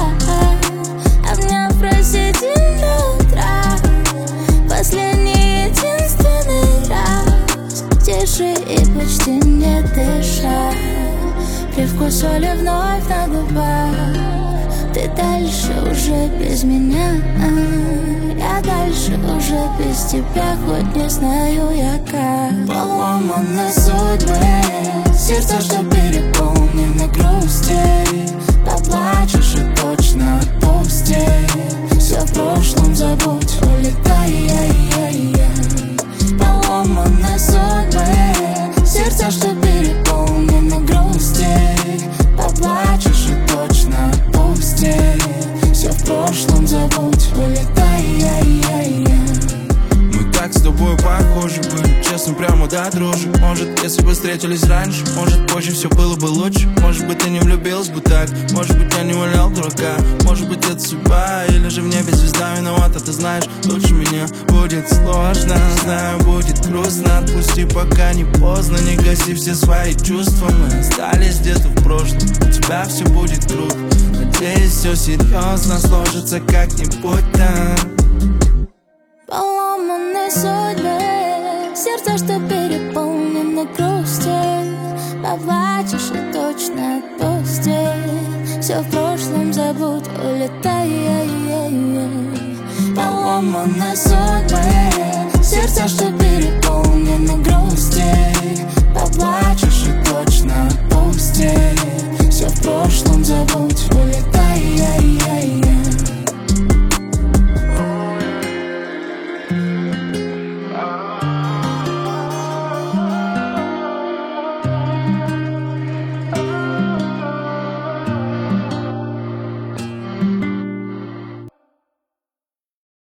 обняв просидим до утра. Последний единственный раз, тише и почти не дыша. Привкус соли вновь на губах. Ты дальше уже без меня, я дальше уже без тебя, хоть не знаю я как. Поломаны судьбы, сердце, что переполнено грустей. Поплачешь и точно отпустей, все в прошлом забудь, улетай. Поломаны судьбы, сердце, что переполнено грустей. Поплачешь и точно отпусти, все в прошлом забудь, улетай. Мы так с тобой похожи были, честно, прямо до дрожи. Может, если бы встретились раньше, может, позже все было бы лучше. Может быть, ты не влюбилась бы так, может быть, я не валял дурака. Может быть, это судьба, или же в небе звезда виновата. Ты знаешь, лучше меня будет сложно, знаю, будет грустно. Отпусти, пока не поздно, не гаси все свои чувства. Мы остались где-то в прошлом, у тебя все будет круто. Надеюсь, все серьезно сложится как-нибудь там. Поломаны судьбы, сердце, что переполнено грустью. Поплачешь и точно отпусти, все в прошлом забудь, улетай. Поломаны судьбы, сердце, что переполнено грустью.